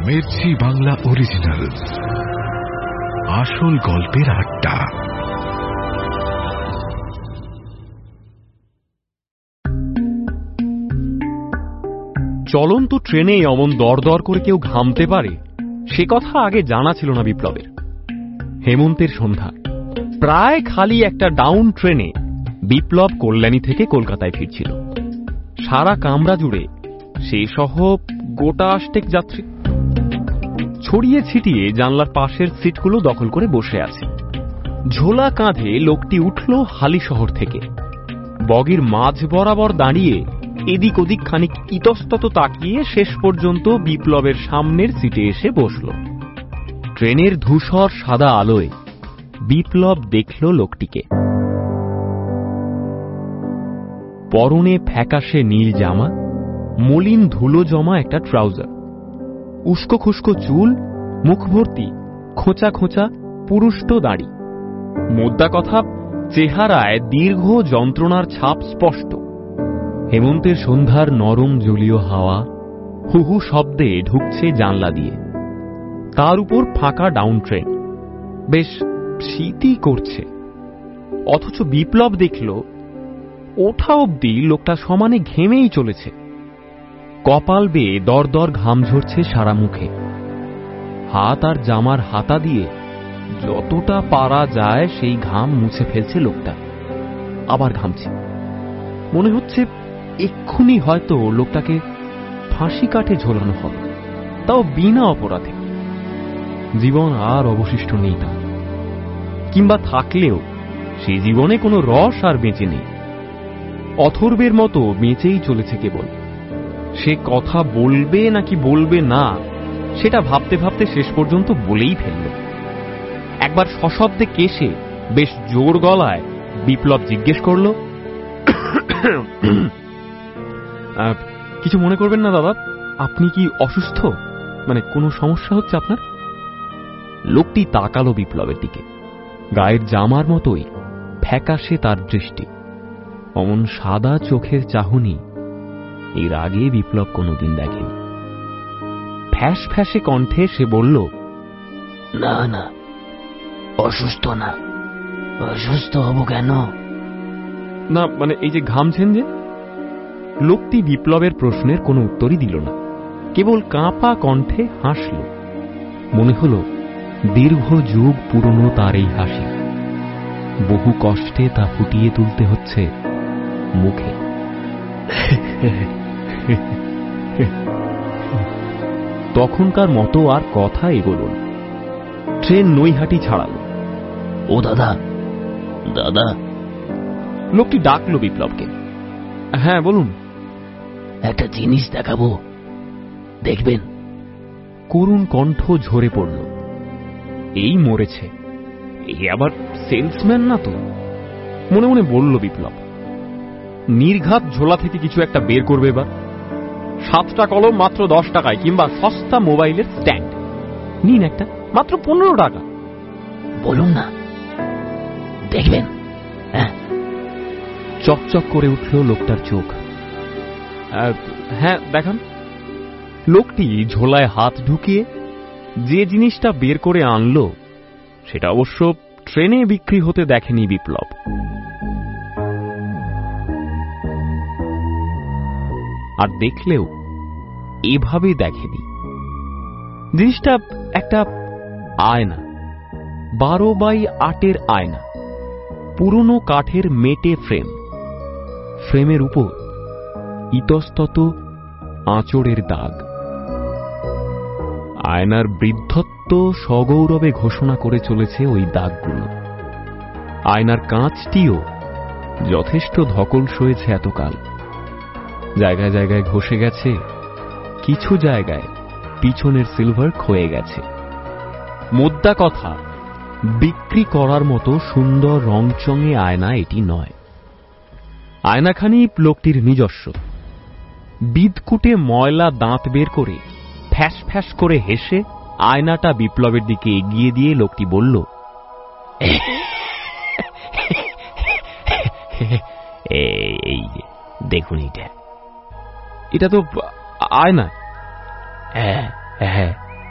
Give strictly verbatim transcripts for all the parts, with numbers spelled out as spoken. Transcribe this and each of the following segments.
Mirchi Bangla original, আসল গল্পের আড্ডা। চলন্ত ট্রেনে অমন দরদর করে কেউ ঘামতে পারে সে কথা আগে জানা ছিল না বিপ্লবের। হেমন্তের সন্ধ্যা, প্রায় খালি একটা ডাউন ট্রেনে বিপ্লব কল্যাণী থেকে কলকাতায় ফিরছিল। সারা কামরা জুড়ে সে সহ গোটা আষ্টেক যাত্রী ছড়িয়ে ছিটিয়ে জানলার পাশের সিটগুলো দখল করে বসে আছে। ঝোলা কাঁধে লোকটি উঠল হালি শহর থেকে, বগির মাঝ বরাবর দাঁড়িয়ে এদিক ওদিক খানিক ইতস্তত তাকিয়ে শেষ পর্যন্ত বিপ্লবের সামনের সিটে এসে বসল। ট্রেনের ধূসর সাদা আলোয় বিপ্লব দেখল লোকটিকে। পরনে ফ্যাকাশে নীল জামা, মলিন ধুলো জমা একটা ট্রাউজার, উস্কো খুস্কো চুল, মুখ ভর্তি খোঁচা খোঁচা পুরুষ্ট দাড়ি। মোদ্দা কথা, চেহারায় দীর্ঘ যন্ত্রণার ছাপ স্পষ্ট। হেমন্তের সন্ধ্যার নরম জলীয় হাওয়া হু হু শব্দে ঢুকছে জানলা দিয়ে। তার উপর ফাঁকা ডাউন ট্রেন, বেশ শীতই করছে। অথচ বিপ্লব দেখল ওঠা অবধি লোকটা সমানে ঘেমেই চলেছে। কপাল বেয়ে দর দর ঘাম ঝরছে সারা মুখে। হাত আর জামার হাতা দিয়ে যতটা পারা যায় সেই ঘাম মুছে ফেলছে লোকটা। আবার ঘামছে। মনে হচ্ছে এক্ষুনি হয়তো লোকটাকে ফাঁসি কাঠে ঝোলানো হবে, তাও বিনা অপরাধে। জীবন আর অবশিষ্ট নেই তার, কিংবা থাকলেও সে জীবনে কোনো রস আর বেঁচে নেই। অথর্বের মতো বেঁচেই চলেছে কেবল। সে কথা বলবে নাকি বলবে না সেটা ভাবতে ভাবতে শেষ পর্যন্ত বলেই ফেলল। একবার সশব্দে কেশে বেশ জোর গলায় বিপ্লব জিজ্ঞেস করল, কিছু মনে করবেন না দাদা, আপনি কি অসুস্থ? মানে কোনো সমস্যা হচ্ছে আপনার? লোকটি তাকালো বিপ্লবের দিকে। গায়ের জামার মতোই ফ্যাকাশে তার দৃষ্টি। অমন সাদা চোখের চাহনি এর আগে বিপ্লব কোনোদিন দেখেনি। ফ্যাস ফ্যাসে কণ্ঠে সে বলল, না না, অসুস্থ না। অসুস্থ হব কেন? না মানে এই যে ঘামছেন যে। লোকটি বিপ্লবের প্রশ্নের কোনো উত্তরই দিল না, কেবল কাঁপা কণ্ঠে হাসল। মনে হল দীর্ঘ যুগ পুরনো তার এই হাসি, বহু কষ্টে তা ফুটিয়ে তুলতে হচ্ছে মুখে। তখনকার মতো আর কথা এগোল না। ট্রেন নৈহাটি ছাড়ালো। ও দাদা, দাদা। লোকটি ডাকলো বিপ্লবকে। হ্যাঁ বলুন। একটা জিনিস দেখাবো, দেখবেন। করুণ কণ্ঠ ঝরে পড়ল। এই মরেছে, এই আবার সেলসম্যান না তো, মনে মনে বলল বিপ্লব। নির্ঘাত ঝোলা থেকে কিছু একটা বের করবে এবার। সাতটা কলম মাত্র দশ টাকায়, কিংবা সস্তা মোবাইলের স্ট্যান্ড নিন একটা, মাত্র পনেরো টাকা। বলুন না, দেখবেন। চকচক করে উঠল লোকটার চোখ। হ্যাঁ দেখান। লোকটি ঝোলায় হাত ঢুকিয়ে যে জিনিসটা বের করে আনলো সেটা অবশ্য ট্রেনে বিক্রি হতে দেখেনি বিপ্লব। আর দেখলেও এভাবে দেখেনি। জিনিসটা একটা আয়না, বারো বাই আটের আয়না, পুরনো কাঠের মেটে ফ্রেম। ফ্রেমের উপর ইতস্তত আঁচড়ের দাগ। আয়নার বৃদ্ধত্ব সগৌরবে ঘোষণা করে চলেছে ওই দাগগুলো। আয়নার কাঁচটিও যথেষ্ট ধকল সয়েছে এতকাল। জায়গায় জায়গায় ঘষে গেছে, কিছু জায়গায় পিছনের সিলভার ক্ষয়ে গেছে। মোদ্দা কথা, বিক্রি করার মতো সুন্দর রংচঙে আয়না এটি নয়। আয়নাখানি লোকটির নিজস্ব। বিদকুটে ময়লা দাঁত বের করে ফ্যাস ফ্যাস করে হেসে আয়নাটা বিপ্লবের দিকে এগিয়ে দিয়ে লোকটি বলল, এই দেখুন, এটা এটা তো আয়না। হ্যাঁ হ্যাঁ,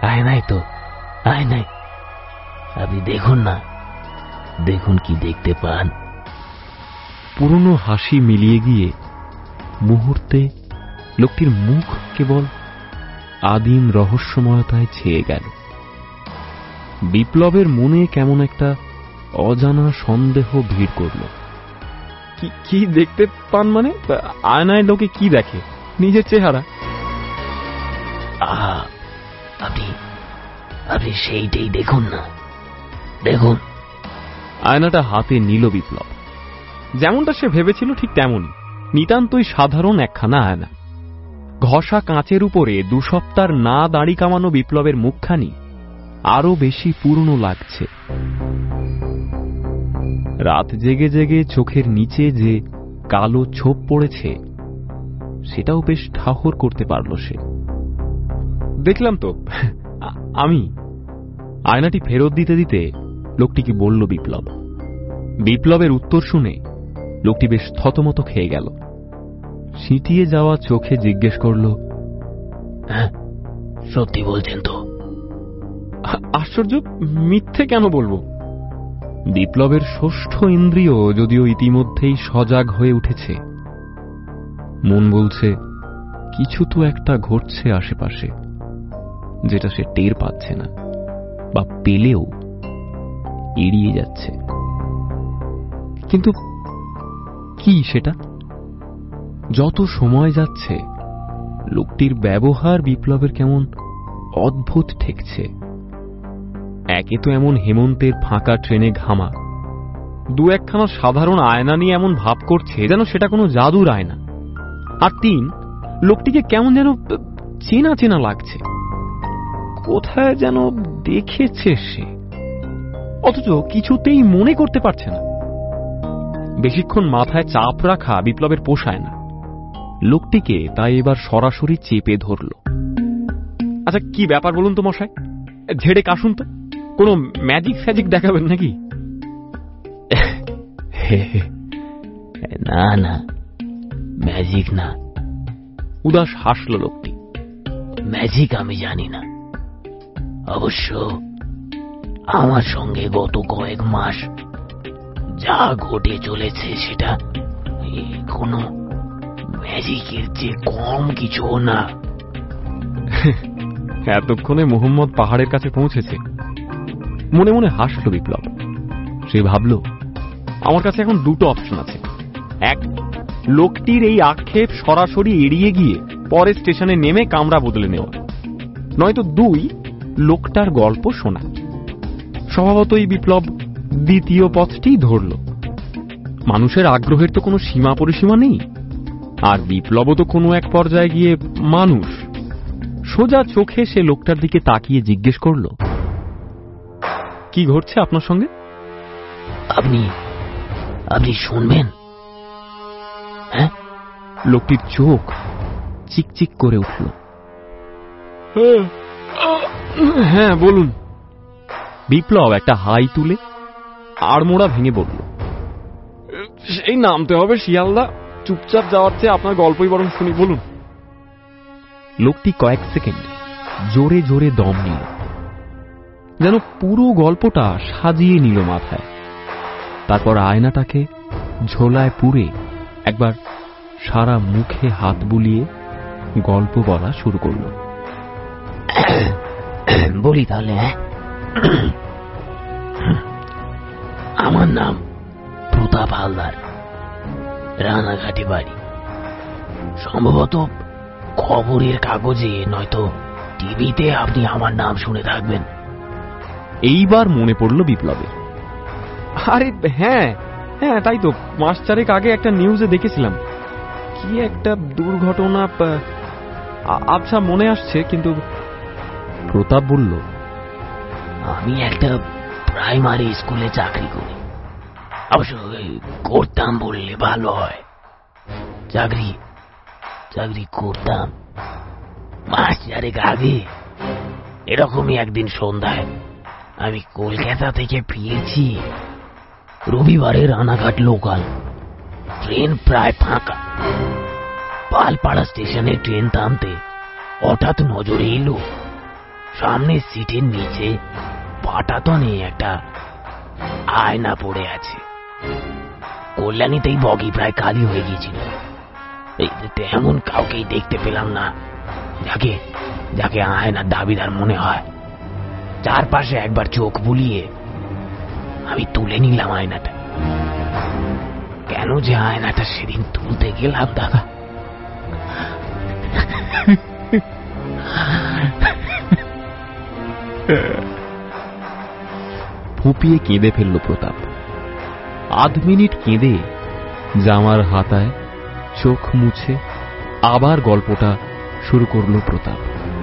আয়নায় তো আয়নায় আপনি দেখুন না, দেখুন কি দেখতে পান। পুরনো হাসি মিলিয়ে গিয়ে মুহূর্তে লোকটির মুখ কেবল আদিম রহস্যময়তায় ছেয়ে গেল। বিপ্লবের মনে কেমন একটা অজানা সন্দেহ ভিড় করল। কি দেখতে পান মানে? আয়নায় লোকে কি দেখে? নিজের চেহারা। আহা, আপনি আপনি সেইটাই দেখুন না, দেখুন। আয়নাটা হাতে নিল বিপ্লব। যেমনটা সে ভেবেছিল ঠিক তেমনই, নিতান্তই সাধারণ একখানা আয়না। ঘষা কাঁচের উপরে দু সপ্তাহ না দাড়ি কামানো বিপ্লবের মুখখানি আরো বেশি পুরনো লাগছে। রাত জেগে জেগে চোখের নিচে যে কালো ছোপ পড়েছে সেটাও বেশ ঠাহর করতে পারল সে। দেখলাম তো আমি। আয়নাটি ফেরত দিতে দিতে লোকটিকে বলল বিপ্লব। বিপ্লবের উত্তর শুনে লোকটি বেশ থতমত খেয়ে গেল। সিঁটিয়ে যাওয়া চোখে জিজ্ঞেস করল, হ্যাঁ, সত্যি বলছেন তো? আশ্চর্য, মিথ্যে কেন বলবো? বিপ্লবের ষষ্ঠ ইন্দ্রিয় যদিও ইতিমধ্যেই সজাগ হয়ে উঠেছে। মন বলছে কিছু তো একটা ঘটছে আশেপাশে, যেটা সে টের পাচ্ছে না, বা পেলেও এড়িয়ে যাচ্ছে। কিন্তু কি সেটা? যত সময় যাচ্ছে লোকটির ব্যবহার বিপ্লবের কেমন অদ্ভুত ঠেকছে। একে তো এমন হেমন্তের ফাঁকা ট্রেনে ঘামা, দু একখানা সাধারণ আয়না নিয়ে এমন ভাব করছে যেন সেটা কোনো জাদুর আয়না। আর তিন, লোকটিকে কেমন যেন চেনা চেনা লাগছে, কোথায় যেন দেখেছে সে, অথচ কিছুতেই মনে করতে পারছে না। বেশিক্ষণ মাথায় চাপ রাখা বিপ্লবের পোষায় না। লোকটিকে তাই এবার সরাসরি চেপে ধরল। আচ্ছা, কি ব্যাপার বলুন তো মশাই, ঝেড়ে কাশুন তো, কোন ম্যাজিক ফ্যাজিক দেখাবেন নাকি? না না, ম্যাজিক না। উদাস হাসল লোকটি। ম্যাজিক আমি জানি না, অবশ্য আমার সঙ্গে গত কয়েক মাস যা ঘটে চলেছে সেটা কোনো ম্যাজিকের চেয়ে কম কিছু না। এতক্ষণে মোহাম্মদ পাহাড়ের কাছে পৌঁছেছে। মনে মনে হাসল বিপ্লব। সে ভাবল, আমার কাছে এখন দুটো অপশন আছে। এক, লোকটির এই আক্ষেপ সরাসরি এড়িয়ে গিয়ে পরে স্টেশনে নেমে কামরা বদলে নেওয়া, নয়তো দুই, লোকটার গল্প শোনা। স্বভাবতই বিপ্লব দ্বিতীয় পথটি ধরল। মানুষের আগ্রহের তো কোনো সীমা পরিসীমা নেই, আর বিপ্লবও তো কোনো এক পর্যায়ে গিয়ে মানুষ। সোজা চোখে সে লোকটার দিকে তাকিয়ে জিজ্ঞেস করল, কি ঘটছে আপনার সঙ্গে? আপনি আপনি শুনবেন? হ্যাঁ? লোকটির চোখ চিকচিক করে উঠল। হ্যাঁ বলুন। বিপ্লব একটা হাই তুলে আড়মোড়া ভেঙে বলল, সেই নামতে হবে শিয়ালদা, চুপচাপ যাওয়ার চেয়ে আপনার গল্পই বরং শুনি, বলুন। লোকটি কয়েক সেকেন্ড জোরে জোরে দম নিল, যেন পুরো গল্পটা সাজিয়ে নিল মাথায়। তারপর আয়নাটাকে ঝোলায় পুরে একবার সারা মুখে হাত বুলিয়ে গল্প বলা শুরু করল। বলি তাহলে। আমার নাম প্রতাপ হালদার, রানাঘাটে বাড়ি। সম্ভবত খবরের কাগজে নয়তো টিভিতে আপনি আমার নাম শুনে থাকবেন। এইবার মনে পড়ল বিপ্লবের। আরে হ্যাঁ হ্যাঁ, তাই তো, মাস চারেক আগে একটা নিউজে দেখেছিলাম, কি একটা দুর্ঘটনা। আচ্ছা, মনে আসছে। কিন্তু প্রতাপ বলল, আমি একটা প্রাইমারি স্কুলে চাকরি করি। অবশ্য করতাম বললে ভালো হয়। চাকরি চাকরি করতাম মাস চারেক আগে। এরকমই একদিন সন্ধ্যায় আমি কলকাতা থেকে ফিরছি। রবিবারে রানাঘাট লোকাল ট্রেন প্রায় ফাঁকা। পালপাড়া স্টেশনে ট্রেন থামতে হঠাৎ নজরে এলো সামনে সিটের নিচে পাটাতনে একটা আয়না পড়ে আছে। কল্যাণীতেই বগি প্রায় খালি হয়ে গিয়েছিল। তেমন কাউকেই দেখতে পেলাম না যাকে যাকে আয়নার দাবিদার মনে হয়। চারপাশে একবার চোখ বুলিয়ে আমি তুলে নিলাম আয়নাটা। কেন যে আয়নাটা সেদিন তুলতে গেলাম দাদা, ফুপিয়ে কেঁদে ফেলল প্রতাপ। আধ মিনিট কেঁদে জামার হাতায় চোখ মুছে আবার গল্পটা শুরু করল প্রতাপ।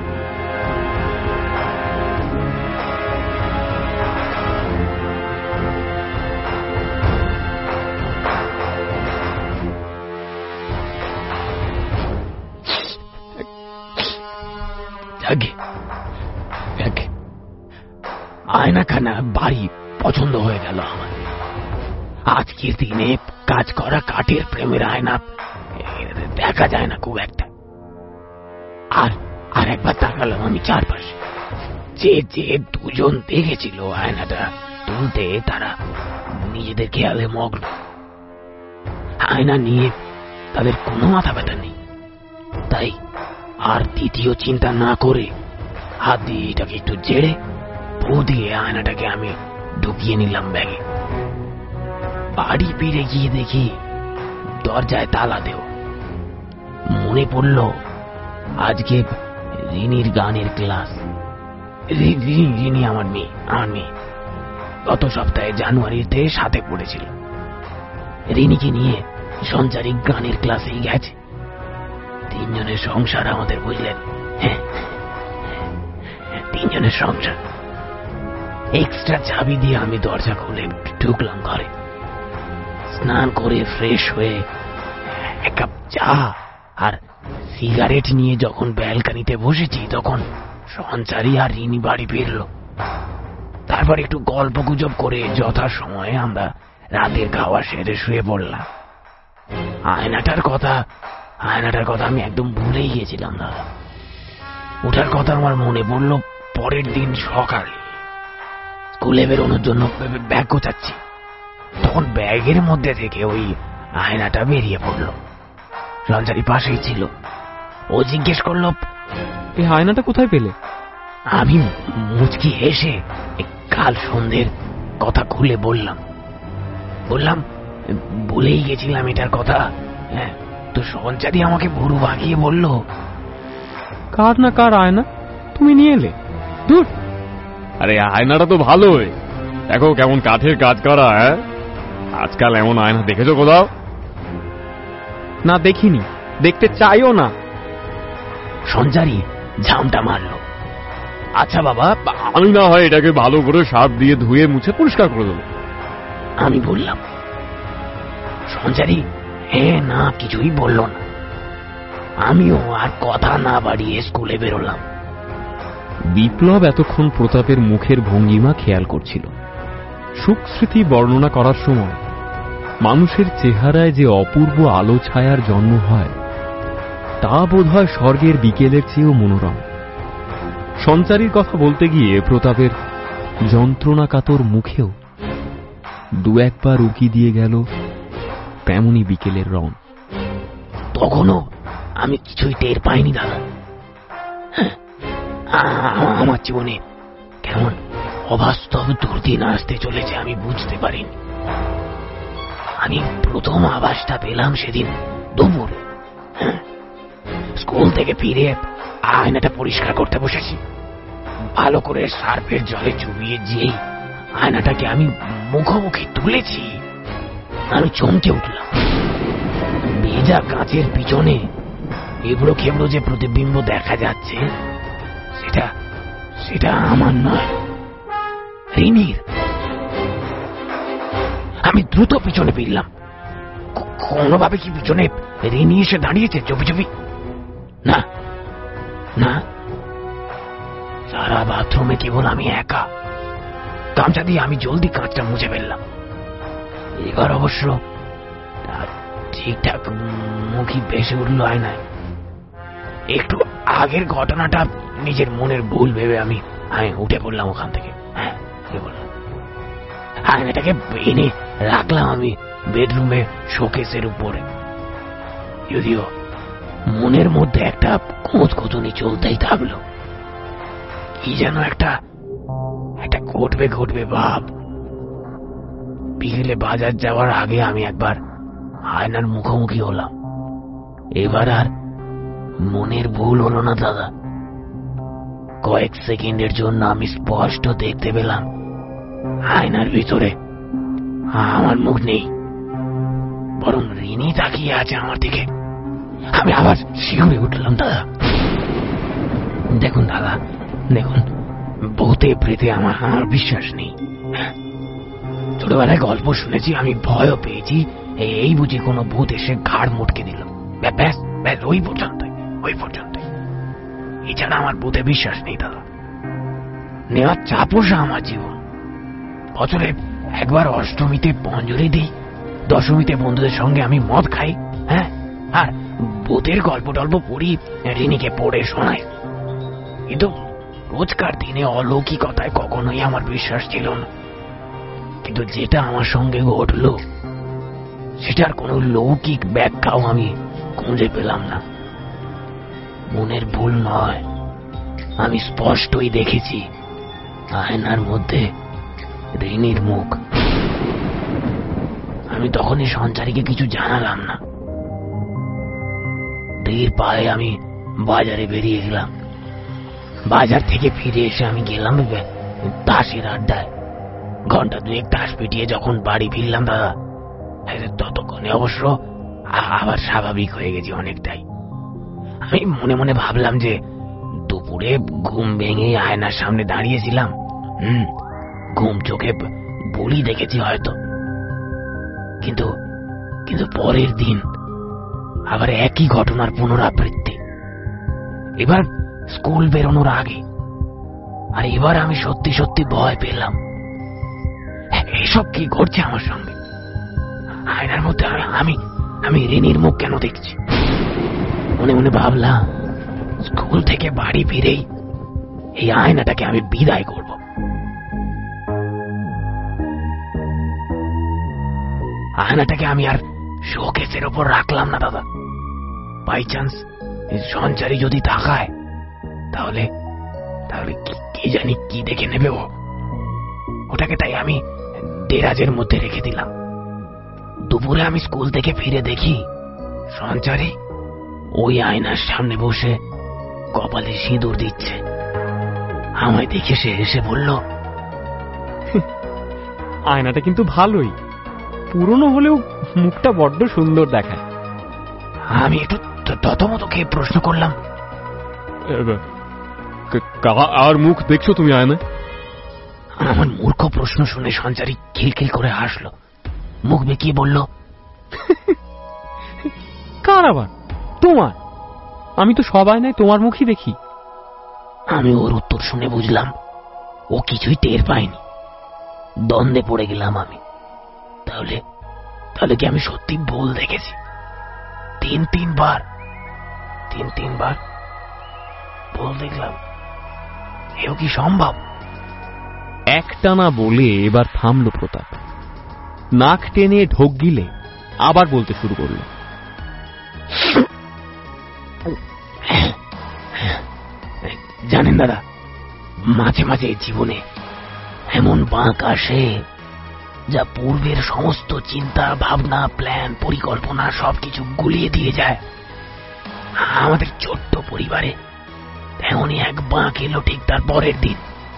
আয়নাখানা বাড়ি পছন্দ হয়ে গেল আমার। আজকের দিনে কাজ করা কাঠের প্রেমের আয়না দেখা যায় না খুব একটা। আর আর একবার তাকালাম আমি চারপাশে। যে যে দুজন দেখেছিল আয়নাটা তুলতে তারা নিজেদের খেয়ালে মগ্ন। আয়না নিয়ে তাদের কোনো মাথা ব্যথা নেই। তাই আর দ্বিতীয় চিন্তা না করে হাত দিয়ে এটাকে একটু জেড়ে ফু দিয়ে আয়নাটাকে আমি ঢুকিয়ে নিলাম ব্যাগে। বাড়ি ফিরে গিয়ে দেখি দরজায় তালা দেও। মনে পড়ল আজকে রিনির গানের ক্লাস। রিনি আমার মেয়ে আমার মেয়ে গত সপ্তাহে জানুয়ারিতে সাথে পড়েছিল। রিনিকে নিয়ে সঞ্চারিক গানের ক্লাসেই গেছে। তিনজনের সংসার আমাদের, বুঝলেন? হ্যাঁ, তিনজনের সংসার। এক্সট্রা চাবি দিয়ে আমি দরজা খুলে ঢুকলাম ঘরে। স্নান করে ফ্রেশ হয়ে এক কাপ চা আর সিগারেট নিয়ে যখন ব্যালকানিতে বসেছি তখন সঞ্চারী আর রিনি বাড়ি ফিরল। তারপর একটু গল্প গুজব করে যথা সময়ে আমরা রাতের খাওয়া সেরে শুয়ে পড়লাম। আয়নাটার কথা আয়নাটার কথা আমি একদম ভুলেই গিয়েছিলাম দাদা। ওঠার কথা আমার মনে পড়ল পরের দিন সকালে। স্কুলে বেরোনোর জন্য ব্যাগ গোছাচ্ছি, তখন ব্যাগের মধ্যে থেকে ওই আয়নাটা বেরিয়ে পড়ল। সঞ্চারী পাশেই ছিল। ও জিজ্ঞেস করল, এই আয়নাটা কোথায় পেলে? আমি মুচকি হেসে কাল সন্ধ্যের কথা খুলে বললাম বললাম বলেই গেছিলাম এটার কথা। হ্যাঁ, তো সঞ্চারী আমাকে ভুরু বাঁকিয়ে বলল, কার না কার আয়না তুমি নিয়ে এলে? দূর, আরে আয়নাটা তো ভালোই, দেখো কেমন কাঠের কাজ করা। হ্যাঁ, আজকাল এমন আয়না দেখেছো কোথাও? না, দেখিনি, দেখতে চাইও না। সঞ্চারী ঝামটা মারল। আচ্ছা বাবা, আমি না হয় এটাকে ভালো করে সার্ফ দিয়ে ধুয়ে মুছে পরিষ্কার করে দেবো, আমি বললাম। সঞ্চারী হ্যাঁ না কিছুই বলল না। আমিও আর কথা না বাড়িয়ে স্কুলে বেরোলাম। বিপ্লব এতক্ষণ প্রতাপের মুখের ভঙ্গিমা খেয়াল করছিল। সুখ স্মৃতি বর্ণনা করার সময় মানুষের চেহারায় যে অপূর্ব আলো ছায়ার জন্ম হয় তা বোধহয় স্বর্গের বিকেলের চেয়েও মনোরম। সঞ্চারীর কথা বলতে গিয়ে প্রতাপের যন্ত্রণাকাতর মুখেও দু একবার উকি দিয়ে গেল তেমনি বিকেলের রং। তখনও আমি কিছুই টের পাইনি দাদা। আমার জীবনে কেমন অবাস্তব দুর্দিন আসতে চলেছে আমি বুঝতে পারিনি। আমি প্রথম আভাসটা পেলাম সেদিন দুপুর। স্কুল থেকে ফিরে আয়নাটা পরিষ্কার করতে বসেছি। ভালো করে সার্ফের জলে চুবিয়ে যেই আয়নাটাকে আমি মুখোমুখি তুলেছি আমি চমকে উঠলাম। ভেজা কাঁচের পিছনে এবড়ো খেবড়ো যে প্রতিবিম্ব দেখা যাচ্ছে সেটা সেটা আমার নয়, রিনির। আমি দ্রুত পিছনে ফিরলাম। কোনোভাবে কি পিছনে রিনি এসে দাঁড়িয়েছে চুপি চুপি? না না, সারা বাথরুমে কেবল আমি একা। গামছা দিয়ে আমি জলদি কাঁচটা মুছে ফেললাম। এবার অবশ্য ঠিকঠাক মুখই ভেসে উঠল আয়নায়। একটু আগের ঘটনাটা নিজের মনের ভুল ভেবে আমি আমি উঠে পড়লাম ওখান থেকে। হ্যাঁ, উঠে পড়লাম। আয়নাটাকে এনে রাখলাম আমি বেডরুমে শোকেসের উপরে। যদিও মনের মধ্যে একটা খোঁজখুঁজনি চলতেই থাকলো, কি যেন একটা একটা ঘটবে ঘটবে ভাব। বিকেলে বাজার যাওয়ার আগে আমি একবার আয়নার মুখোমুখি হলাম। এবার আর মনের ভুল হলো না দাদা। কয়েক সেকেন্ডের জন্য আমি স্পষ্ট দেখতে পেলাম আয়নার ভিতরে আমার মুখ নেই, বরং রিনি তাকিয়ে আছে আমার দিকে। আমি আবার শিউরে উঠলাম। দাদা দেখুন, দাদা দেখুন, ভূতে প্রেতে আমার আমার বিশ্বাস নেই। ছোটবেলায় গল্প শুনেছি, আমি ভয়ও পেয়েছি, এই বুঝি কোনো ভূত এসে ঘাড় মুটকে দিল, ব্যাস ব্যাস ওই পর্যন্তই, ওই পর্যন্তই। এছাড়া আমার ভূতে বিশ্বাস নেই দাদা। নেওয়ার চাপোষা আমার জীবন। বছরে একবার অষ্টমীতে পঞ্জরি দিই, দশমীতে বন্ধুদের সঙ্গে আমি মদ খাই, হ্যাঁ, আর ভূতের গল্প টল্প পড়ি, রিনিকে পড়ে শোনাই। কিন্তু রোজকার দিনে অলৌকিকতায় কখনোই আমার বিশ্বাস ছিল না। কিন্তু যেটা আমার সঙ্গে ঘটল সেটার কোনো লৌকিক ব্যাখ্যাও আমি খুঁজে পেলাম না। মনের ভুল নয়, আমি স্পষ্টই দেখেছি আয়নার মধ্যে রিনির মুখ। আমি তখনই সঞ্চারীকে কিছু জানালাম না। ধীর পায়ে আমি বাজারে বেরিয়ে গেলাম। বাজার থেকে ফিরে এসে আমি গেলাম তাসের আড্ডায়। ঘন্টা দুয়েক তাস পিটিয়ে যখন বাড়ি ফিরলাম দাদা, ততক্ষণে অবশ্য আবার স্বাভাবিক হয়ে গেছি অনেকটাই। আমি মনে মনে ভাবলাম যে দুপুরে ঘুম ভেঙে আয়নার সামনে দাঁড়িয়েছিলাম, হম ঘুম চোখে বলি দেখেছি হয়তো। কিন্তু কিন্তু পরের দিন আবার একই ঘটনার পুনরাবৃত্তি। এবার স্কুল বেরোনোর আগে। আর এবার আমি সত্যি সত্যি ভয় পেলাম। এসব কি ঘটছে আমার সঙ্গে? আয়নার মধ্যে আমি আমি রিনির মুখ কেন দেখছি? মনে মনে ভাবলাম স্কুল থেকে বাড়ি ফিরেই এই আয়নাটাকে আমি বিদায় করব। আয়নাটাকে আমি আর শোকেসের ওপর রাখলাম না দাদা। বাই চান্স সঞ্চারী যদি তাকায় তাহলে তাহলে কি জানি কি দেখে নেবে ও। ওটাকে তাই আমি দেরাজের মধ্যে রেখে দিলাম। দুপুরে আমি স্কুল থেকে ফিরে দেখি সঞ্চারী ওই আয়নার সামনে বসে কপালে সিঁদুর দিচ্ছে। আমায় দেখে সে এসে বলল, আয়নাটা কিন্তু ভালোই, পুরনো হলেও মুখটা বড্ড সুন্দর দেখায়। আমি একটু ততমত খেয়ে প্রশ্ন করলাম, আর মুখ দেখছো তুমি আয়নায়? আমার মূর্খ প্রশ্ন শুনে সঞ্চারী খিলখিল করে হাসলো, মুখ বেঁকিয়ে বলল, কার আবার? তোমার? আমি তো সব আয়নায় তোমার মুখই দেখি। আমি ওর উত্তর শুনে বুঝলাম ও কিছুই টের পায়নি। দ্বন্দ্বে পড়ে গেলাম আমি। তাহলে তাহলে কি আমি সত্যি ভুল দেখেছি? তিন তিনবার তিন তিনবার ভুল দেখলাম, এও কি সম্ভব? একটানা বলে এবার থামল প্রতাপ। নাক টেনে ঢোক গিলে আবার বলতে শুরু করল, জানেন দাদা, মাঝে মাঝে জীবনে এমন বাঁক আসে যা পূর্বের সমস্ত চিন্তা ভাবনা, প্ল্যান, পরিকল্পনা সবকিছু গুলিয়ে দিয়ে যায়। আমাদের ছোট্ট পরিবারে এমনই এক বাঁক এলো ঠিক তার পরের দিন।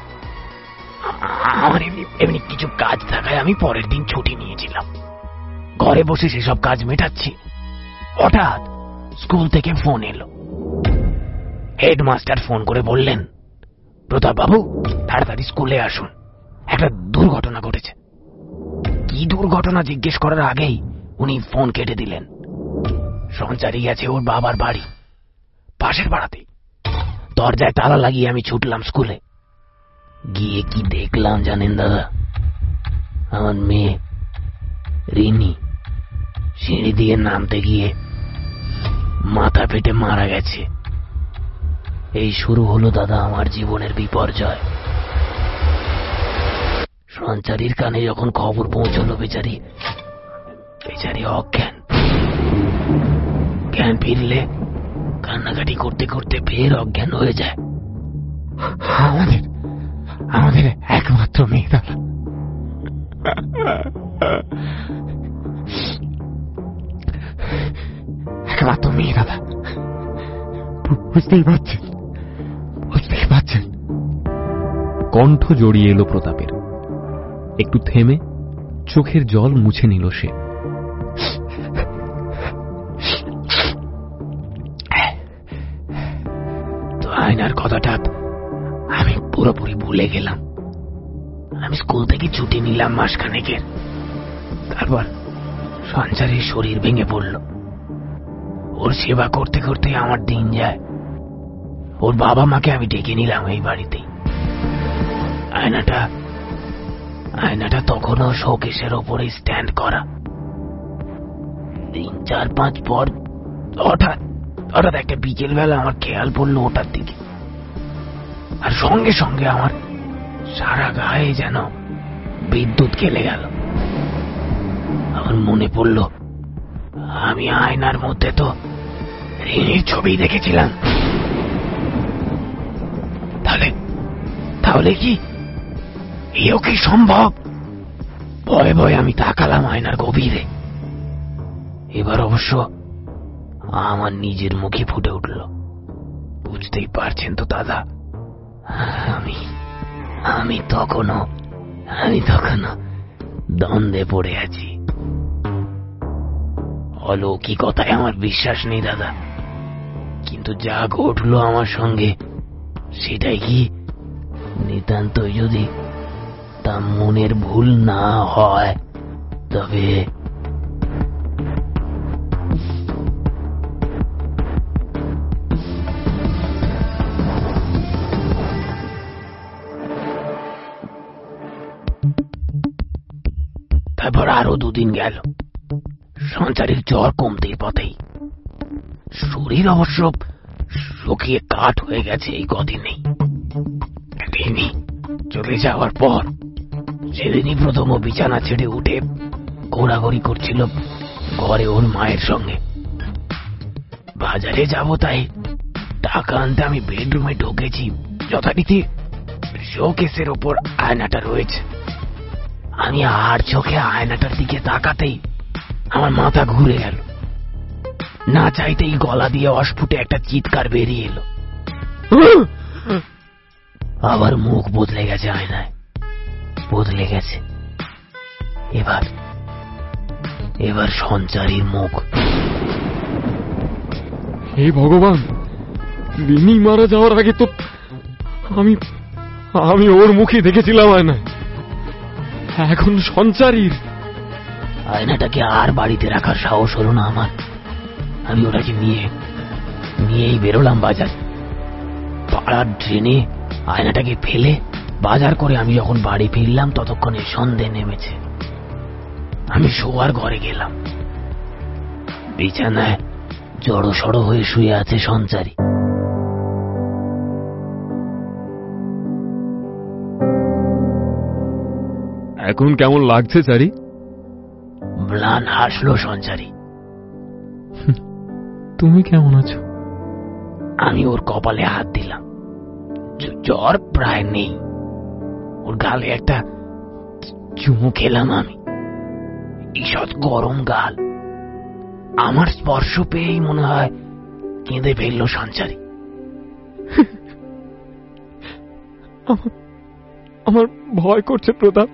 আমার এমনি এমনি কিছু কাজ থাকায় আমি পরের দিন ছুটি নিয়েছিলাম। ঘরে বসে সেসব কাজ মেটাচ্ছি, হঠাৎ স্কুল থেকে ফোন এলো। হেডমাস্টার ফোন করে বললেন, প্রতাপ বাবু তাড়াতাড়ি স্কুলে আসুন, একটা দুর্ঘটনা ঘটেছে। কি দুর্ঘটনা জিজ্ঞেস করার আগেই উনি ফোন কেটে দিলেন। সঞ্চারী গেছে ওর বাবার বাড়ি, পাশের পাড়াতেই। দরজায় তালা লাগিয়ে আমি ছুটলাম স্কুলে। গিয়ে কি দেখলাম জানেন দাদা? আমার মেয়ে রিনি সিঁড়ি দিয়ে নামতে গিয়ে মাথা ফেটে মারা গেছে। এই শুরু হলো দাদা আমার জীবনের বিপর্যয়। সঞ্চারীর কানে যখন খবর পৌঁছলো, বেচারি বেচারি অজ্ঞান। জ্ঞান ফিরলে কান্নাকাটি করতে করতে ফের অজ্ঞান হয়ে যায়। আমাদের আমাদের একমাত্র মেয়ে দাদা, একমাত্র মেয়ে দাদা, বুঝতেই পারছেন বুঝতেই পারছেন কণ্ঠ জড়িয়ে এলো প্রতাপের। একটু থেমে চোখের জল মুছে নিল সে। তো আয়নার কথাটা আমি পুরোপুরি ভুলে গেলাম। আমি স্কুল থেকে ছুটি নিলাম মাসখানেকের। তারপর সঞ্চারীর শরীর ভেঙে পড়ল। ওর সেবা করতে করতে আমার দিন যায়। ওর বাবা মাকে আমি ডেকে নিলাম এই বাড়িতেই। আয়নাটা আয়নাটা তখনও শোকেসের ওপরে স্ট্যান্ড করা। তিন চার পাঁচ পর হঠাৎ হঠাৎ একটা বিকেল বেলা আমার খেয়াল পড়লো ওটার দিকে, আর সঙ্গে সঙ্গে আমার সারা গায়ে যেন বিদ্যুৎ খেলে গেল। আমার মনে পড়ল আমি আয়নার মধ্যে তো রিনির ছবি দেখেছিলাম। তাহলে তাহলে কি এও কি সম্ভব? ভয়ে ভয়ে আমি তাকালাম আয়নার গভীরে। এবার অবশ্য আমার নিজের মুখে ফুটে উঠল। বুঝতেই পারছেন তো দাদা, আমি আমি তখনও আমি তখনও দ্বন্দ্বে পড়ে আছি। অলৌকিকতায় আমার বিশ্বাস নেই দাদা, কিন্তু যা ঘটলো আমার সঙ্গে সেটাই কি নিতান্তই যদি তা মনের ভুল না হয়, তবে তারপর আরো দুদিন গেল। সঞ্চারীর জ্বর কমতেই পথেই। শরীর অবশ্য শুকিয়ে কাঠ হয়ে গেছে এই কদিনেই। রিনি চলে যাওয়ার পর সেদিনই প্রথম ও বিছানা ছেড়ে উঠে ঘোরাঘুরি করছিল ঘরে ওর মায়ের সঙ্গে। বাজারে যাব তাই টাকা আনতে আমি বেডরুমে ঢুকেছি। যথারীতি শোকেসের ওপর আয়নাটা রয়েছে। আমি আর চোখে আয়নাটার দিকে তাকাতেই আমার মাথা ঘুরে গেল। না চাইতেই গলা দিয়ে অস্ফুটে একটা চিৎকার বেরিয়ে এলো। আবার মুখ বদলে গেছে, আয়নায় বদলে গেছে। এবার এবার সঞ্চারীর মুখ। হে ভগবান, রিনি মারা যাওয়ার আগে তো আমি আমি ওর মুখে দেখেছিলাম আয়নায়, এখন সঞ্চারীর। আয়নাটাকে আর বাড়িতে রাখার সাহস হলো না আমার। আমি ওটাকে নিয়ে নিয়েই বেরোলাম বাজার। পাড়ার ড্রেনে আয়নাটাকে ফেলে বাজার করে আমি যখন বাড়ি ফিরলাম ততক্ষণে সন্ধে নেমেছে। আমি শোয়ার ঘরে গেলাম। বিছানায় জড়ো সড়ো হয়ে শুয়ে আছে সঞ্চারী। এখন কেমন লাগছে চারি? ম্লান হাসলো সঞ্চারী। তুমি কেমন আছো? আমি ওর কপালে হাত দিলাম। জ্বর প্রায় নেই। ওর গালে একটা চুমু খেলাম আমি। ঈষৎ গরম গাল। আমার স্পর্শ পেয়েই মনে হয় কেঁদে ফেললো সঞ্চারী। আমার ভয় করছে প্রতাপ,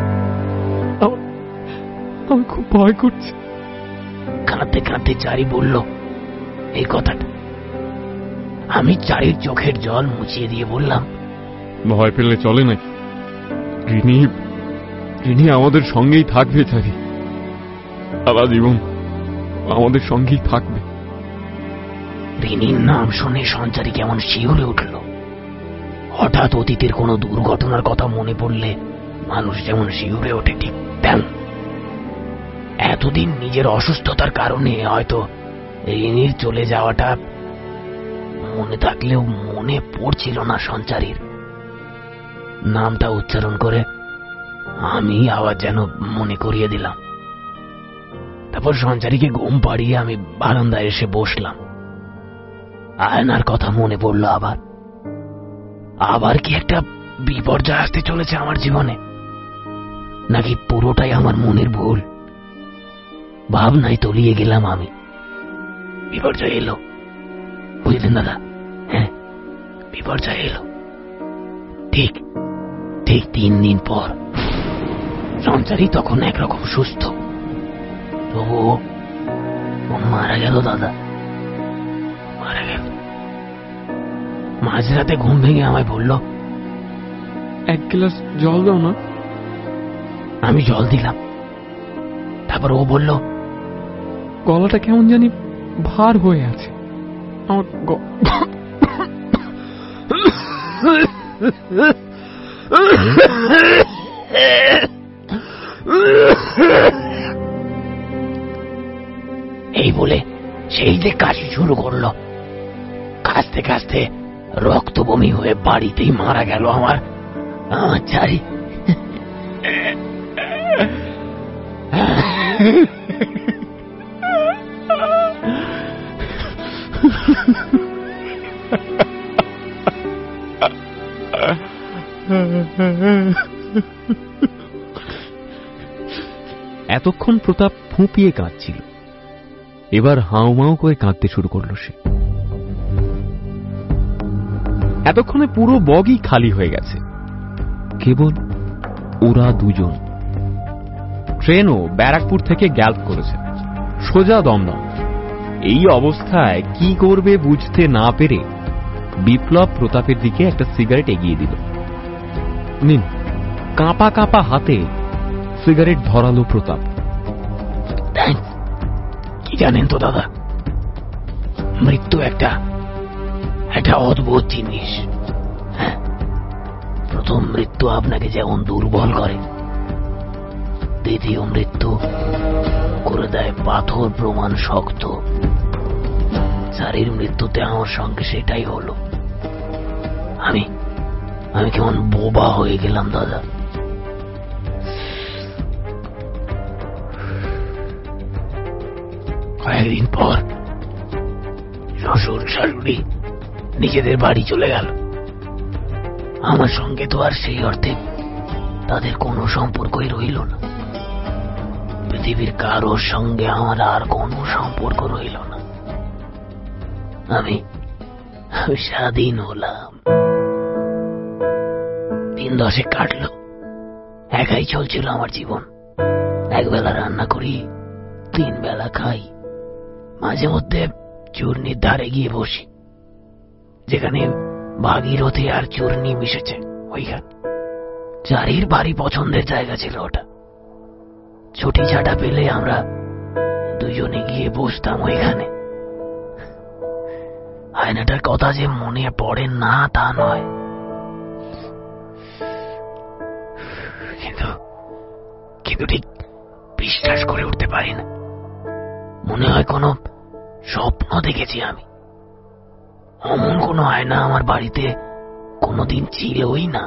আমার খুব ভয় করছে। কাঁদতে কাঁদতে চারি বলল এই কথাটা। আমি চারির চোখের জল মুছিয়ে দিয়ে বললাম, ভয় পেলে চলে নাকি? রিনি রিনি আমাদের সঙ্গেই থাকবে চারি, সারা জীবন আমাদের সঙ্গেই থাকবে। রিনির নাম শুনে সঞ্চারী কেমন শিহরে উঠল। হঠাৎ অতীতের কোনো দুর্ঘটনার কথা মনে পড়লে মানুষ যেমন শিহরে ওঠে, ঠিক তেমন এতদিন নিজের অসুস্থতার কারণে হয়তো রিনির চলে যাওয়াটা মনে থাকলেও মনে পড়ছিল না সঞ্চারীর নামটা উচ্চারণ করে আমি আবার যেন মনে করিয়ে দিলাম। তারপর সঞ্চারীকে ঘুম পাড়িয়ে আমি বারান্দায় এসে বসলাম। আয়নার কথা মনে পড়ল আবার। আবার কি একটা বিপর্যয় আসতে চলেছে আমার জীবনে, নাকি পুরোটাই আমার মনের ভুল? ভাবনায় তলিয়ে গেলাম আমি। বিপর্যয় এলো, বুঝলেন দাদা? হ্যাঁ, বিপর্যয় এলো। ঠিক ঠিক তিন দিন পর। সঞ্চারী তখন একরকম সুস্থ, তবুও মারা গেল দাদা, মারা গেল। মাঝরাতে ঘুম ভেঙে আমায় বলল, এক গ্লাস জল দাও না। আমি জল দিলাম। তারপর ও বলল, গলাটা কেমন জানি ভার হয়ে আছে। আমার এই বলে সেই যে কাশি শুরু করলো। কাশতে কাশতে রক্ত বমি হয়ে বাড়িতেই মারা গেল আমার আমার চারি। এতক্ষণ প্রতাপ ফুঁপিয়ে কাঁদছিল, এবার হাউমাউ করে কাঁদতে শুরু করলো সে। এতক্ষণে পুরো বগি খালি হয়ে গেছে, কেবল ওরা দুজন। ট্রেনও ব্যারাকপুর থেকে গ্যাল্প করেছে সোজা দমদম। এই অবস্থায় কি করবে বুঝতে না পেরে বিপ্লব প্রতাপের দিকে একটা সিগারেট এগিয়ে দিল। নিন। কাঁপা কাঁপা হাতে সিগারেট ধরালো প্রতাপ। কি জানেন তো দাদা, মৃত্যু একটা একটা অদ্ভুত জিনিস। হ্যাঁ, প্রথম মৃত্যু আপনাকে যেমন দুর্বল করে, দ্বিতীয় মৃত্যু করে দেয় পাথর প্রমাণ শক্ত। চারির মৃত্যুতে আমার সঙ্গে সেটাই হলো। আমি আমি কেমন বোবা হয়ে গেলাম দাদা। কয়েকদিন পর শ্বশুর শাশুড়ি নিজেদের বাড়ি চলে গেল। আমার সঙ্গে তো আর সেই অর্থে তাদের কোনো সম্পর্কই রইল না। পৃথিবীর কারোর সঙ্গে আমার আর কোনো সম্পর্ক রইল না। আমি স্বাধীন হলাম। দিন দশে কাটলো, একাই চলছিল আমার জীবন। একবেলা রান্না করি, তিন বেলা খাই। মাঝে মধ্যে চূর্ণির ধারে গিয়ে বসি, যেখানে ভাগীরথী আর চূর্ণি মিশেছে ওইখানে। চারির ভারী পছন্দের জায়গা ছিল ওটা। ছুটি ছাটা পেলে আমরা দুজনে গিয়ে বসতাম ওইখানে। আয়নাটার কথা যে মনে পড়ে না তা নয়, কিন্তু কিন্তু ঠিক বিশ্বাস করে উঠতে পারি না। মনে হয় কোনো স্বপ্ন দেখেছি আমি। অমন কোনো আয়না আমার বাড়িতে কোনোদিন ছিলই না।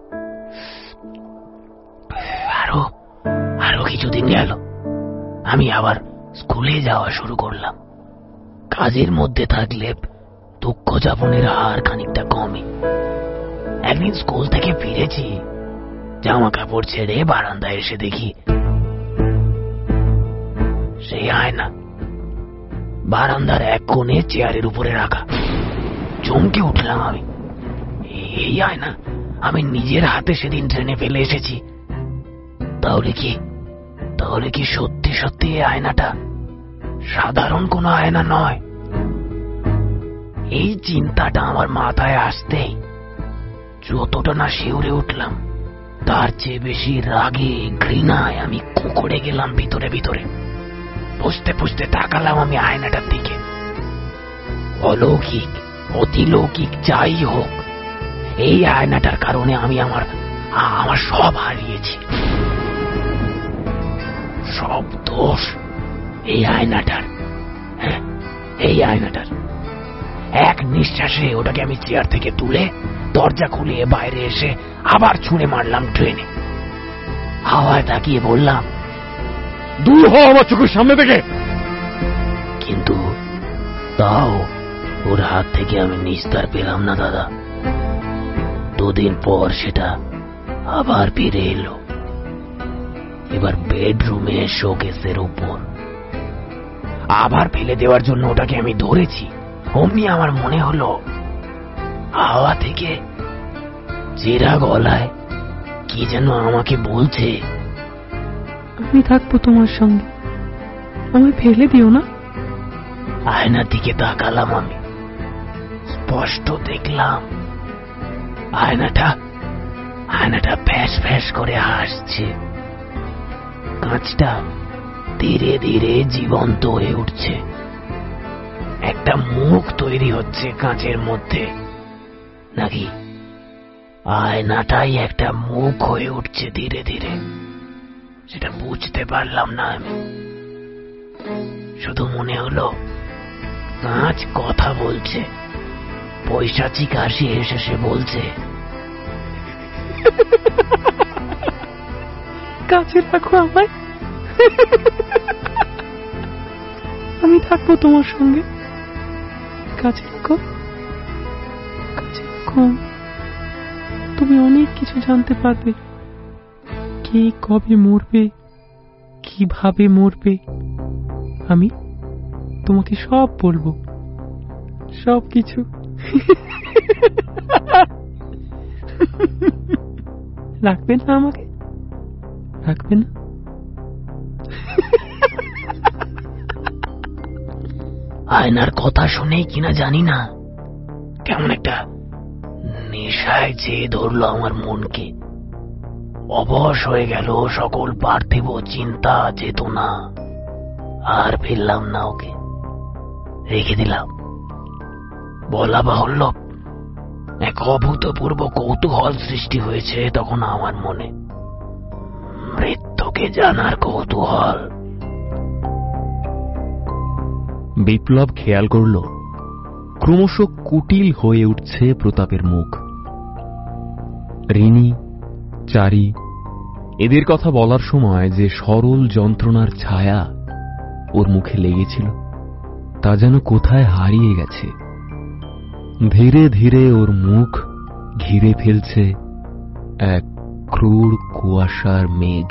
আরো আরো কিছুদিন গেল, আমি আবার স্কুলে যাওয়া শুরু করলাম। কাজের মধ্যে থাকলে দুঃখ যাপনের হার খানিকটা কমে। একদিন স্কুল থেকে ফিরেছি, জামা কাপড় ছেড়ে বারান্দায় এসে দেখি সেই আয়না বারান্দার এক কোণে চেয়ারের উপরে রাখা। চমকে উঠলাম আমি। এই আয়না আমি নিজের হাতে সেদিন ট্রেনে ফেলে এসেছি। তাহলে কি তাহলে কি সত্যি সত্যি এই আয়নাটা সাধারণ কোনো আয়না নয়? এই চিন্তাটা আমার মাথায় আসতেই যতটা না শিউরে উঠলাম, তার চেয়ে বেশি রাগে ঘৃণায় আমি কুঁকড়ে গেলাম ভিতরে ভিতরে। বুঝতে বুঝতে তাকালাম আমি আয়নাটার দিকে। অলৌকিক অতিলৌকিক যাই হোক, এই আয়নাটার কারণে আমি আমার আমার সব হারিয়েছি। সব দোষ এই আয়নাটার। হ্যাঁ, এই আয়নাটার। এক নিঃশ্বাসে ওটাকে আমি চেয়ার থেকে তুলে দরজা খুলে বাইরে এসে আবার ছুঁড়ে মারলাম ট্রেনে। হাওয়ায় তাকিয়ে বললাম, দূর হ আমার চোখের সামনে থেকে। কিন্তু তাও ওর হাত থেকে আমি নিস্তার পেলাম না দাদা। দুদিন পর সেটা আবার ফিরে এলো, এবার বেডরুমে শোকেসের উপর। আবার ফেলে দেওয়ার জন্য ওটাকে আমি ধরেছি, অমনি আমার মনে হলো হাওয়া থেকে চেরা গলায় কি যেন আমাকে বলছে, আমি থাকবো তোমার সঙ্গে, আমায় ফেলে দিও না। আয়নার দিকে তাকালাম, আমি স্পষ্ট দেখলাম আয়নাটা আয়নাটা ফ্যাস ফ্যাস করে হাসছে। কাঁচটা ধীরে ধীরে জীবন্ত হয়ে উঠছে, একটা মুখ তৈরি হচ্ছে কাঁচের মধ্যে, নাকি আয়নাটাই একটা মুখ হয়ে উঠছে ধীরে ধীরে, সেটা বুঝতে পারলাম না আমি। শুধু মনে হলো কাঁচ কথা বলছে, পৈশাচিক হাসি হেসে সে বলছে, কাছে রাখো আমায়, আমি থাকবো তোমার সঙ্গে, কাছে রাখো, কাছে রাখো। তুমি অনেক কিছু জানতে পারবে, কে কবে মরবে, কিভাবে মরবে, আমি তোমাকে সব বলবো, সব কিছু। রাখবে না আমাকে, রাখবে না? আয়নার কথা শুনেই কিনা জানি না কেমন একটা নেশায় চেয়ে ধরলো আমার মনকে। অবশ হয়ে গেল সকল পার্থিব চিন্তা চেতনা, আর ফেললাম না ওকে, রেখে দিলাম। বলা বাহুল্য এক অভূতপূর্ব কৌতূহল সৃষ্টি হয়েছে তখন আমার মনে, মৃত্যুকে জানার কৌতূহল। বিপ্লব খেয়াল করল ক্রমশ কুটিল হয়ে উঠছে প্রতাপের মুখ। রিনি, চারি এদের কথা বলার সময় যে সরল যন্ত্রণার ছায়া ওর মুখে লেগেছিল তা যেন কোথায় হারিয়ে গেছে। ধীরে ধীরে ওর মুখ ঘিরে ফেলছে এক ক্রূর কুয়াশার মেঘ।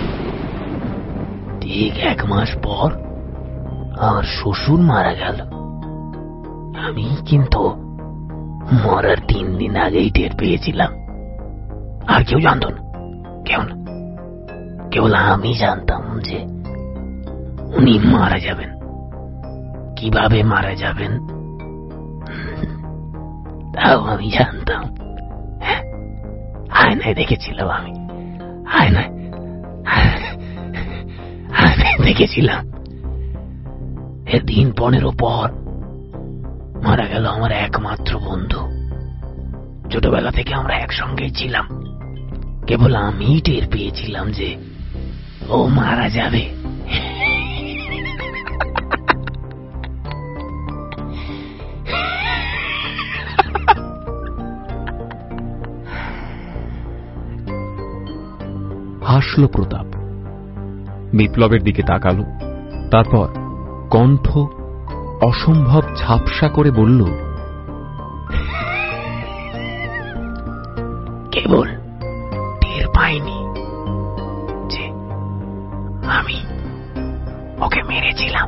ঠিক এক মাস পর আমার শ্বশুর মারা গেল। আমি কিন্তু মরার তিন দিন আগেই টের পেয়েছিলাম, আর কেউ জানত না, কেউ না, কেবল আমি জানতাম যে উনি মারা যাবেন। কিভাবে মারা যাবেন তাও আমি জানতাম। আয়নায় দেখেছিলাম, আমি আয়নায় আয়নায় দেখেছিলাম। এর দিন পনেরো পর মারা গেল আমার একমাত্র বন্ধু। ছোটবেলা থেকে আমরা একসঙ্গেই ছিলাম, কেবল আমি টের পেয়েছিলাম যে ও মারা যাবে। হাসল প্রতাপ, বিপ্লবের দিকে তাকালো, তারপর কণ্ঠ অসম্ভব ঝাপসা করে বলল, কেবল টের পাইনি যে আমি ওকে মেরেছিলাম।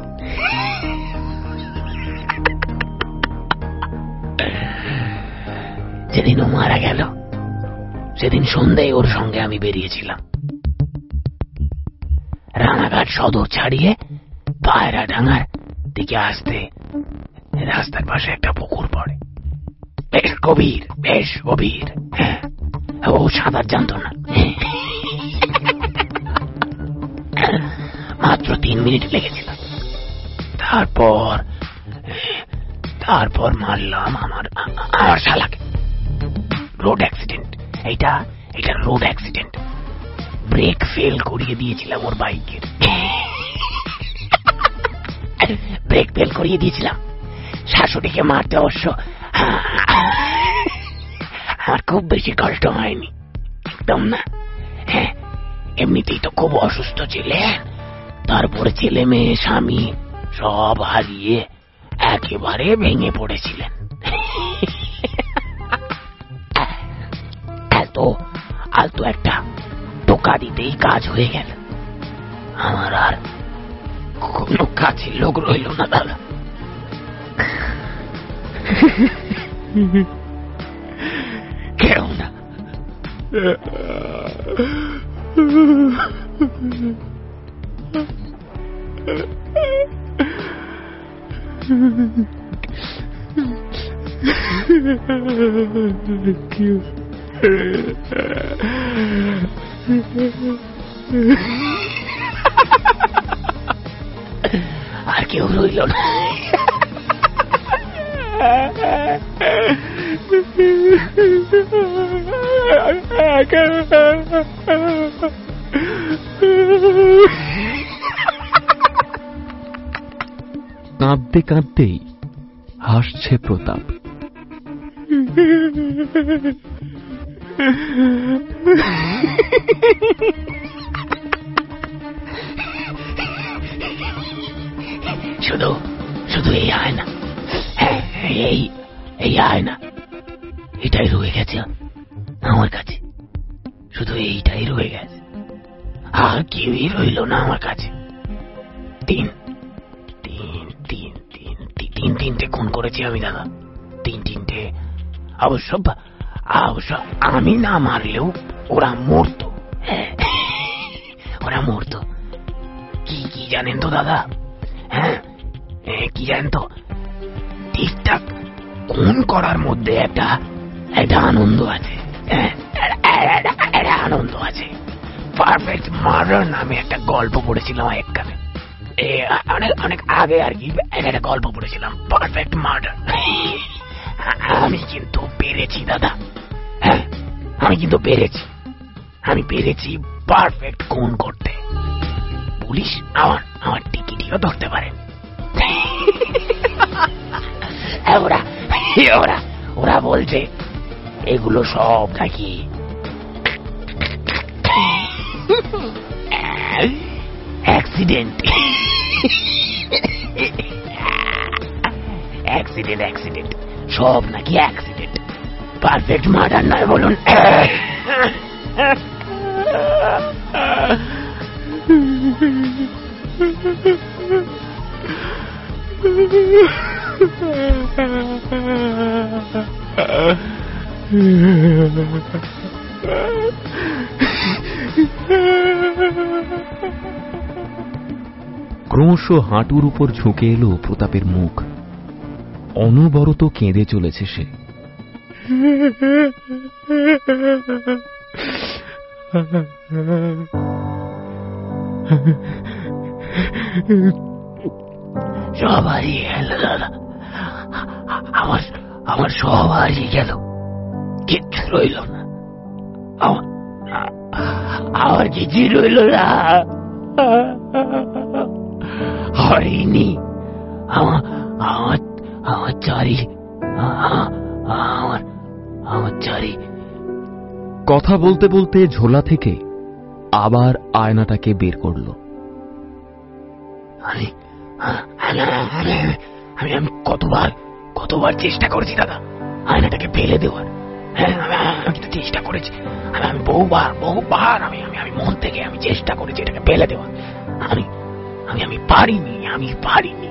যেদিন ও মারা গেল সেদিন সন্ধ্যায় ওর সঙ্গে আমি বেরিয়েছিলাম। রানাঘাট সদর ছাড়িয়ে পায়রা ডাঙ্গার দিকে আসতে রাস্তার পাশে একটা পুকুর পড়ে, বেশ গভীর, বেশ গভীর। হ্যাঁ, ও সাঁতার জানত না। মাত্র তিন মিনিট লেগেছিল। তারপর তারপর মারলাম আমার আমার শালাকে। রোড অ্যাক্সিডেন্ট, এইটা এটা রোড অ্যাক্সিডেন্ট। ব্রেক ফেল করিয়ে দিয়েছিলাম ওর বাইকের, ব্রেক ফেল করিয়ে দিয়েছিলাম। শাশুড়িকে মারতে অবশ্য আমার খুব বেশি কষ্ট হয়নি, একদম না। হ্যাঁ, এমনিতেই তো খুব অসুস্থ ছিলেন, তারপরে ছেলে মেয়ে স্বামী সব হারিয়ে একেবারে ভেঙে পড়েছিলেন। এত আলতো একটা টোকা দিতেই কাজ হয়ে গেল। আমার আর কোনো কাছের লোক রইল না দাদা। কেউ না। আর কেউ রইল না। কাঁদতে কাঁদতেই হাসছে প্রতাপ। শুধু শুধু এই আয়না, এই এই আয়না এটাই রয়ে গেছে আমার কাছে, শুধু এইটাই রয়ে গেছে, আর কেউই রইল না আমার কাছে। তিন তিন তিন তিন তিন তিনটে খুন করেছি আমি দাদা, তিন তিনটে। অবশ্য অবশ্য আমি না মারলেও ওরা মরতো, ওরা মরতো। কি কি জানেন তো দাদা? হ্যাঁ, কি জানেন তো, ঠিকঠাক খুন করার মধ্যে একটা একটা আনন্দ আছে, একটা আনন্দ আছে। পারফেক্ট মার্ডার নামে একটা গল্প পড়েছিলাম একখানে, অনেক অনেক আগে আর কি, একটা গল্প পড়েছিলাম পারফেক্ট মার্ডার। আমি কিন্তু পেরেছি দাদা, হ্যাঁ আমি কিন্তু পেরেছি, আমি পেরেছি পারফেক্ট খুন করতে। পুলিশ আমার আমার টিকিটিও ধরতে পারে। ওরা ওরা ওরা বলছে এগুলো সব নাকি অ্যাক্সিডেন্ট, অ্যাক্সিডেন্ট অ্যাক্সিডেন্ট সব নাকি অ্যাক্সিডেন্ট, পারফেক্ট মার্ডার নয় বলুন। ক্রমশ হাঁটুর উপর ঝুঁকে এলো প্রতাপের মুখ, অনবরত কেঁদে চলেছে সে। সব হারিয়ে গেল দাদা, আমার আমার সব হারিয়ে গেল, কিচ্ছু রইল না, আমার কিছুই রইল না। হরিণী আমার আমার আমার চারি আমার আমার চারি। কথা বলতে বলতে ঝোলা থেকে আবার আয়নাটাকে বের করল। আমি আমি আমি কতবার কতবার চেষ্টা করেছি দাদা আয়নাটাকে ফেলে দেওয়ার, হ্যাঁ আমি কিন্তু চেষ্টা করেছি, আমি বহুবার বহুবার আমি আমি আমি মন থেকে আমি চেষ্টা করেছি এটাকে ফেলে দেওয়ার, আমি আমি আমি পারিনি, আমি পারিনি,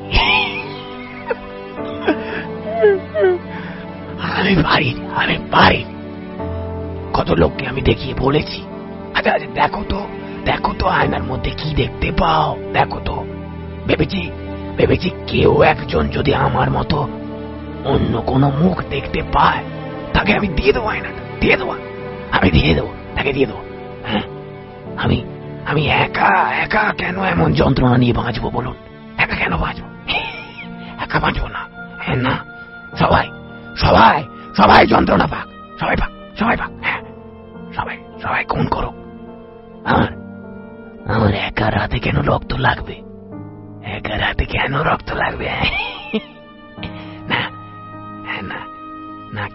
আমি পারিনি, আমি পারিনি। কত লোককে আমি দেখিয়ে বলেছি, আচ্ছা আচ্ছা দেখো তো দেখো তো আয়নার মধ্যে কি দেখতে পাও, দেখো তো। ভেবেছি ভেবেছি কেউ একজন যদি আমার মতো অন্য কোনো মুখ দেখতে পায় তাকে আমি দিয়ে দেবো, আয়নাটা দিয়ে দেবো, আমি দিয়ে দেবো, তাকে দিয়ে দেবো। হ্যাঁ আমি আমি একা একা কেন এমন যন্ত্রণা নিয়ে বাঁচবো বলুন, একা কেন বাঁচবো, একা বাঁচবো না, হ্যাঁ না, সবাই সবাই সবাই যন্ত্রণা পাক, সবাই পাক, সবাই পাক, হ্যাঁ সবাই সবাই খুন করো। আমার আমার একা রাতে কেন রক্ত লাগবে, একা রাতে কেন রক্ত লাগবে? না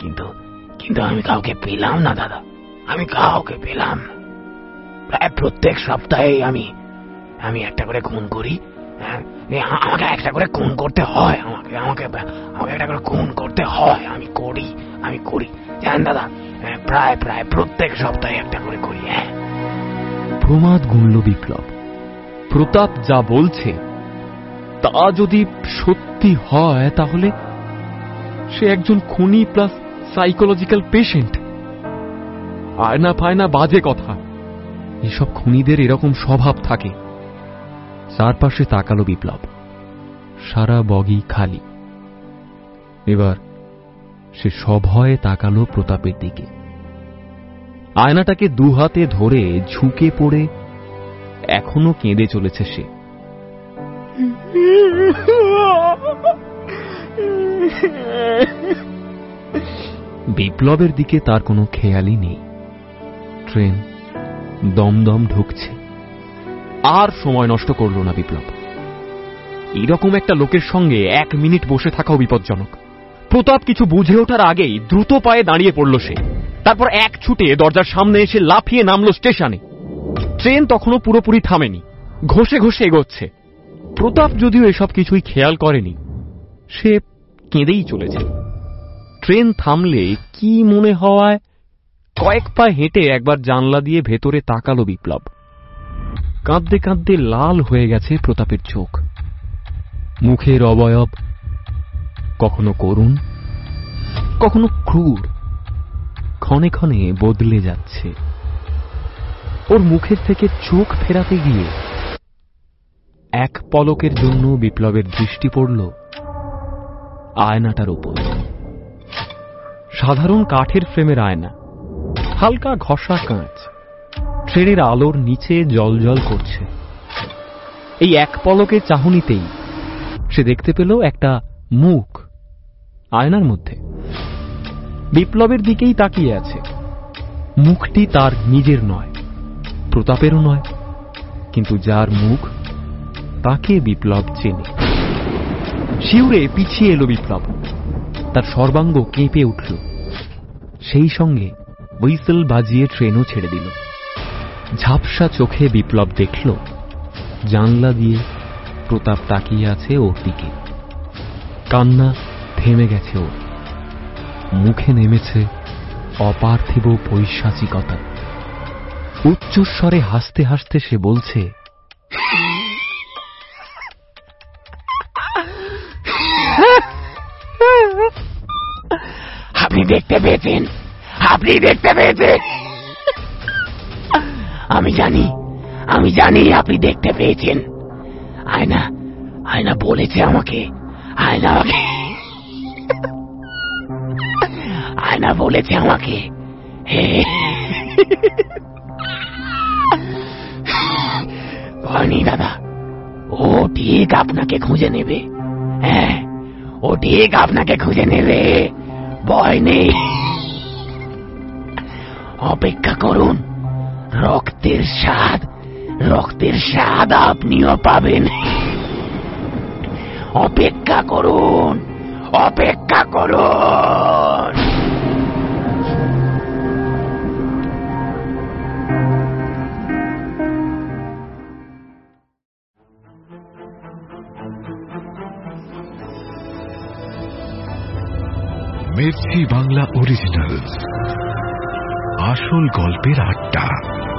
কিন্তু কিন্তু আমি কাউকে পেলাম না দাদা, আমি কাউকে পেলাম না। প্রায় প্রত্যেক সপ্তাহে আমি আমি একটা করে খুন করি, আমাকে একটা করে খুন করতে হয়, আমাকে আমাকে আমাকে একটা করে খুন করতে হয়, আমি করি আমি করি জানেন দাদা, প্রায় প্রায় প্রত্যেক সপ্তাহে একটা করে করি। হ্যাঁ, প্রমাদ গুনল বিপ্লব। প্রতাপ যা বলছে তা যদি সত্যি হয় তাহলে সে একজন খুনি প্লাস সাইকোলজিক্যাল পেশেন্ট। আয়না ফায়না বাজে কথা, এসব খুনিদের এরকম স্বভাব থাকে। চারপাশে তাকালো বিপ্লব, সারা বগি খালি। এবার সে সভয়ে তাকালো প্রতাপের দিকে। আয়নাটাকে দু হাতে ধরে ঝুঁকে পড়ে এখনো কেঁদে চলেছে সে। বিপ্লবের দিকে তার কোনো খেয়ালই নেই। ট্রেন দমদম ঢুকছে। আর সময় নষ্ট করল না বিপ্লব। এইরকম একটা লোকের সঙ্গে এক মিনিট বসে থাকাও বিপজ্জনক। প্রতাপ কিছু বুঝে ওঠার আগেই দ্রুত পায়ে দাঁড়িয়ে পড়ল সে। তারপর এক ছুটে দরজার সামনে এসে লাফিয়ে নামল স্টেশনে। ট্রেন তখনও পুরোপুরি থামেনি, ঘষে ঘষে এগোচ্ছে। প্রতাপ যদিও এসব কিছুই খেয়াল করেনি, সে কেঁদেই চলেছে। ট্রেন থামলে কি মনে হওয়ায় কয়েক পা হেঁটে একবার জানলা দিয়ে ভেতরে তাকালো বিপ্লব। কাঁদতে কাঁদতে লাল হয়ে গেছে প্রতাপের চোখ। মুখের অবয়ব কখনো করুণ, কখনো ক্রূর, ক্ষণে ক্ষণে বদলে যাচ্ছে। ওর মুখের থেকে চোখ ফেরাতে গিয়ে এক পলকের জন্য বিপ্লবের দৃষ্টি পড়ল আয়নাটার উপর। সাধারণ কাঠের ফ্রেমের আয়না, হালকা ঘষা কাঁচ, ট্রেনের আলোর নিচে জলজল করছে। এই এক পলকের চাহনিতেই সে দেখতে পেল একটা মুখ আয়নার মধ্যে। বিপ্লবের দিকেই তাকিয়ে আছে। মুখটি তার নিজের নয়, প্রতাপেরও নয়, কিন্তু যার মুখ তাকে বিপ্লব চেনে। শিউরে পিছিয়ে এলো বিপ্লব। তার সর্বাঙ্গ কেঁপে উঠল। সেই সঙ্গে হুইসেল বাজিয়ে ট্রেনও ছেড়ে দিল। ঝাপসা চোখে বিপ্লব দেখল জানলা দিয়ে প্রতাপ তাকিয়ে আছে ওর দিকে। কান্না থেমে গেছে ওর, মুখে নেমেছে অপার্থিব পৈশাচিকতা। উচ্চস্বরে হাসতে হাসতে সে বলছে, আপনি দেখতে পেয়েছেন, আপনি দেখতে পেয়েছেন, আমি জানি আমি জানি আপনি দেখতে পেয়েছেন। আয়না আয়না বলেছে আমাকে, আয়না আমাকে আয়না বলেছে আমাকে ভয় নেই দাদা, ও ঠিক আপনাকে খুঁজে নেবে। হ্যাঁ, ও ঠিক আপনাকে খুঁজে নেবে, ভয় নেই। অপেক্ষা করুন, রক্তের স্বাদ রক্তের স্বাদ আপনিও পাবেন। অপেক্ষা করুন, অপেক্ষা করুন। মির্চি বাংলা অরিজিনাল, আসল গল্পের আড্ডা।